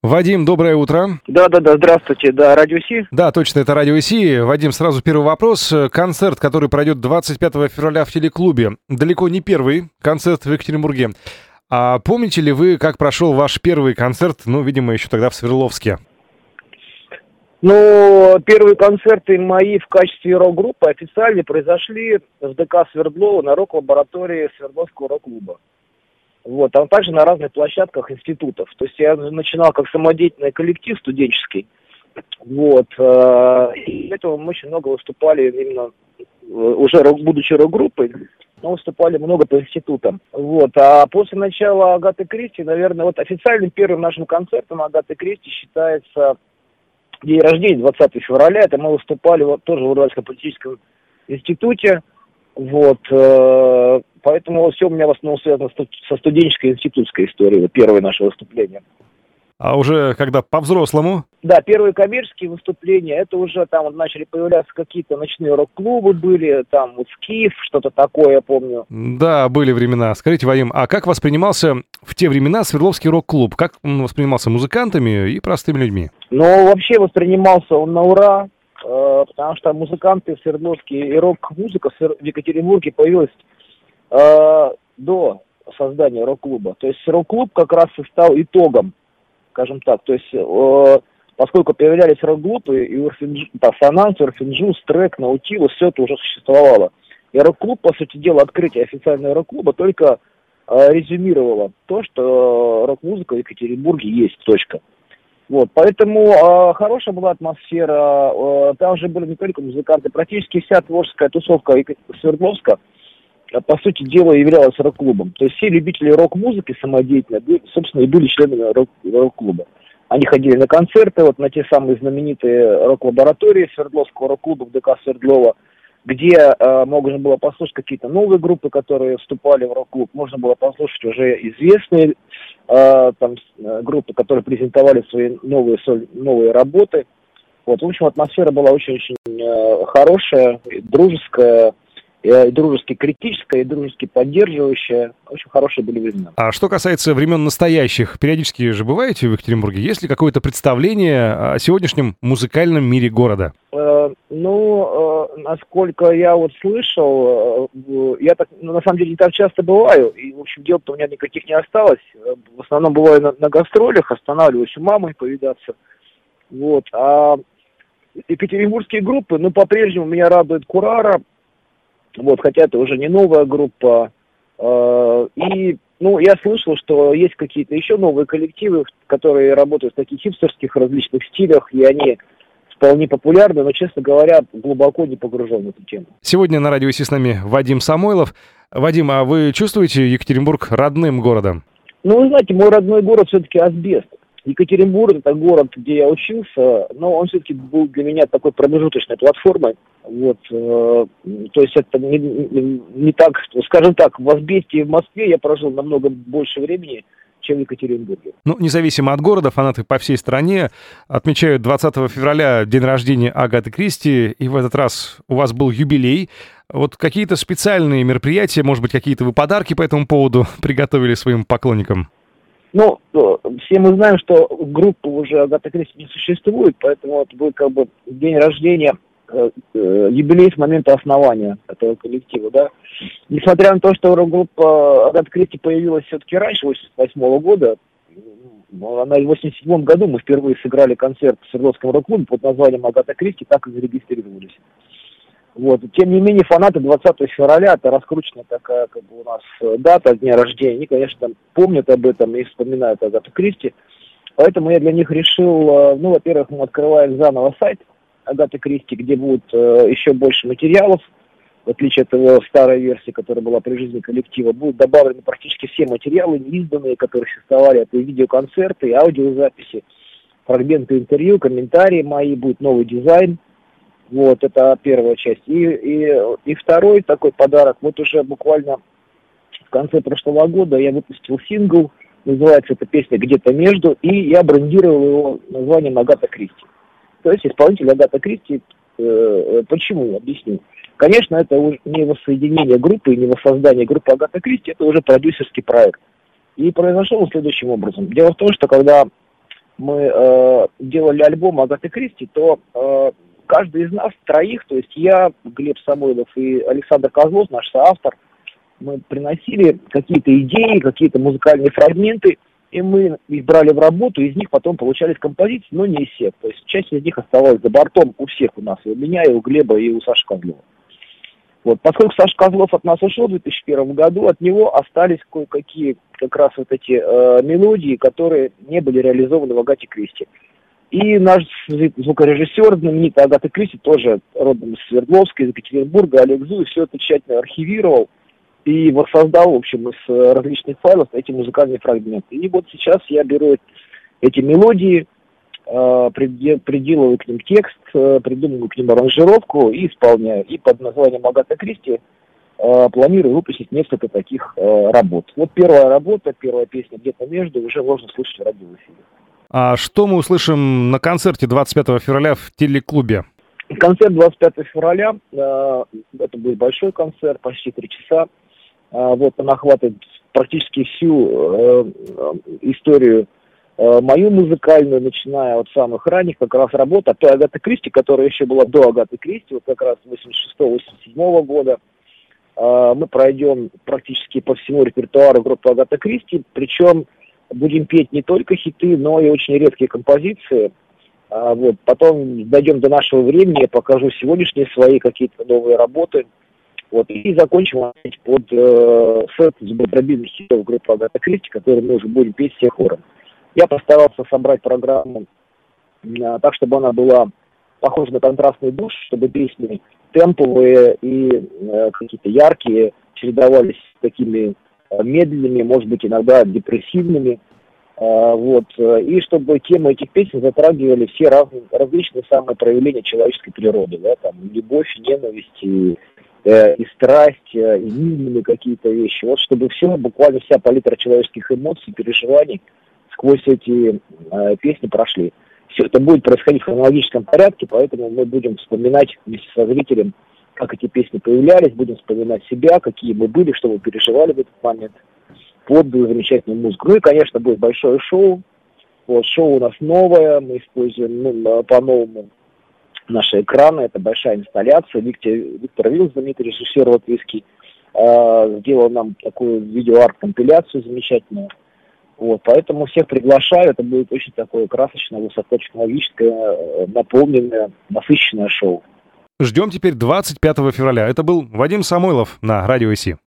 Вадим, доброе утро. Да, здравствуйте, да, Радио Си. Да, точно, это Радио Си. Вадим, сразу первый вопрос. Концерт, который пройдет 25 февраля в телеклубе, далеко не первый концерт в Екатеринбурге. А помните ли вы, как прошел ваш первый концерт, видимо, еще тогда в Свердловске? Первые концерты мои в качестве рок-группы официально произошли в ДК Свердлова на рок-лаборатории Свердловского рок-клуба. А также на разных площадках институтов. То есть я начинал как самодеятельный коллектив студенческий. И для этого мы очень много выступали именно, уже будучи рок-группой, но выступали много по институтам. А после начала Агаты Кристи, наверное, официальным первым нашим концертом Агаты Кристи считается день рождения, 20 февраля. Это мы выступали тоже в Уральском политическом институте. Поэтому все у меня в основном связано со студенческой институтской историей, первое наше выступление. А уже когда по-взрослому? Да, первые коммерческие выступления, это уже там начали появляться какие-то ночные рок-клубы были, там Скиф, что-то такое, я помню. Да, были времена. Скажите, Вадим, а как воспринимался в те времена Свердловский рок-клуб? Как он воспринимался музыкантами и простыми людьми? Вообще воспринимался он на ура, потому что музыканты в Свердловске и рок-музыка в Екатеринбурге появилась до создания рок-клуба. То есть рок-клуб как раз и стал итогом, скажем так. То есть поскольку появлялись рок-группы, и Сонанс, Урфинджус, Трек, Наутилус, все это уже существовало. И рок-клуб, по сути дела, открытие официального рок-клуба только резюмировало то, что рок-музыка в Екатеринбурге есть, точка. Поэтому хорошая была атмосфера, там же были не только музыканты, практически вся творческая тусовка Свердловска, по сути дела, являлась рок-клубом. То есть все любители рок-музыки самодеятельно, собственно, и были членами рок-клуба. Они ходили на концерты, на те самые знаменитые рок-лаборатории Свердловского рок-клуба в ДК Свердлова, где можно было послушать какие-то новые группы, которые вступали в рок-клуб, можно было послушать уже известные группы, которые презентовали свои новые работы. В общем, атмосфера была очень-очень хорошая, дружеская, и дружески критическая, и дружески поддерживающая. Очень хорошие были времена. А что касается времен настоящих, периодически же бываете в Екатеринбурге? Есть ли какое-то представление о сегодняшнем музыкальном мире города? Насколько я слышал, я так, на самом деле, не так часто бываю, и, в общем, дел-то у меня никаких не осталось. В основном бываю на гастролях, останавливаюсь у мамы повидаться. А екатеринбургские группы, по-прежнему меня радует Курара, хотя это уже не новая группа. Я слышал, что есть какие-то еще новые коллективы, которые работают в таких хипстерских различных стилях, и они вполне популярны, но, честно говоря, глубоко не погружен в эту тему. Сегодня на радио Си с нами Вадим Самойлов. Вадим, а вы чувствуете Екатеринбург родным городом? Вы знаете, мой родной город все-таки Асбест. Екатеринбург — это город, где я учился, но он все-таки был для меня такой промежуточной платформой. То есть это не так, скажем так, в Асбесте и в Москве я прожил намного больше времени, чем в Екатеринбурге. Независимо от города, фанаты по всей стране отмечают 20 февраля день рождения Агаты Кристи, и в этот раз у вас был юбилей. Какие-то специальные мероприятия, может быть, какие-то вы подарки по этому поводу приготовили своим поклонникам? Все мы знаем, что группы уже Агаты Кристи не существует, поэтому это будет день рождения, юбилей с момента основания этого коллектива, да. Несмотря на то, что группа Агаты Кристи появилась все-таки раньше, 88 года, она в 87 году мы впервые сыграли концерт в Свердловском рок-клубе под названием Агата Кристи, так и зарегистрировались. Тем не менее, фанаты 20 февраля, это раскрученная такая у нас дата дня рождения, они, конечно, помнят об этом и вспоминают Агату Кристи. Поэтому я для них решил, во-первых, мы открываем заново сайт Агаты Кристи, где будет еще больше материалов, в отличие от его старой версии, которая была при жизни коллектива. Будут добавлены практически все материалы, неизданные, которые существовали. Это и видеоконцерты, и аудиозаписи, фрагменты интервью, комментарии мои, будет новый дизайн. Это первая часть. И второй такой подарок. Уже буквально в конце прошлого года я выпустил сингл, называется эта песня «Где-то между», и я брендировал его названием «Агата Кристи». То есть исполнитель Агата Кристи. Почему? Объясню. Конечно, это уже не воссоединение группы, не воссоздание группы Агата Кристи, это уже продюсерский проект. И произошел он следующим образом. Дело в том, что когда мы делали альбом Агаты Кристи, то каждый из нас, троих, то есть я, Глеб Самойлов и Александр Козлов, наш соавтор, мы приносили какие-то идеи, какие-то музыкальные фрагменты, и мы их брали в работу, из них потом получались композиции, но не из всех. То есть часть из них оставалась за бортом у всех у нас, и у меня, и у Глеба, и у Саши Козлова. Вот. Поскольку Саша Козлов от нас ушел в 2001 году, от него остались кое-какие как раз вот эти мелодии, которые не были реализованы в Агате Кристи. И наш звукорежиссер, знаменитый Агата Кристи, тоже родом из Свердловска, из Екатеринбурга, Олег Зуев, все это тщательно архивировал и воссоздал, в общем, из различных файлов эти музыкальные фрагменты. И вот сейчас я беру эти мелодии, приделываю к ним текст, придумываю к ним аранжировку и исполняю. И под названием Агата Кристи планирую выпустить несколько таких работ. Вот первая работа, первая песня «Где-то между» уже можно слышать в радиоэфире. А что мы услышим на концерте 25 февраля в телеклубе? Концерт 25 февраля, это будет большой концерт, почти 3 часа. Вот он охватывает практически всю историю мою музыкальную, начиная от самых ранних как раз работ, от той Агаты Кристи, которая еще была до Агаты Кристи, вот как раз 86-87 года. Мы пройдем практически по всему репертуару группы Агата Кристи, причем будем петь не только хиты, но и очень редкие композиции. Вот. Потом дойдем до нашего времени, я покажу сегодняшние свои какие-то новые работы. Вот. И закончим под сет зубодробильных хитов группы Агата Кристи, которые мы уже будем петь все хором. Я постарался собрать программу так, чтобы она была похожа на контрастный душ, чтобы песни темповые и какие-то яркие чередовались с такими медленными, может быть, иногда депрессивными. Вот. И чтобы темы этих песен затрагивали все различные самые проявления человеческой природы. Да? Там, любовь, ненависть, и страсть, и низменные какие-то вещи. Вот чтобы все, буквально вся палитра человеческих эмоций, переживаний сквозь эти песни прошли. Все это будет происходить в хронологическом порядке, поэтому мы будем вспоминать вместе со зрителем, как эти песни появлялись, будем вспоминать себя, какие мы были, что мы переживали в этот момент, под замечательную музыку. Ну и, конечно, будет большое шоу. Вот, шоу у нас новое, мы используем по-новому наши экраны, это большая инсталляция. Виктор Вилл, знаменитый режиссер латвийский, сделал нам такую видеоарт-компиляцию замечательную. Вот, поэтому всех приглашаю, это будет очень такое красочное, высокотехнологическое, наполненное, насыщенное шоу. Ждем теперь 25 февраля. Это был Вадим Самойлов на Радио ИСИ.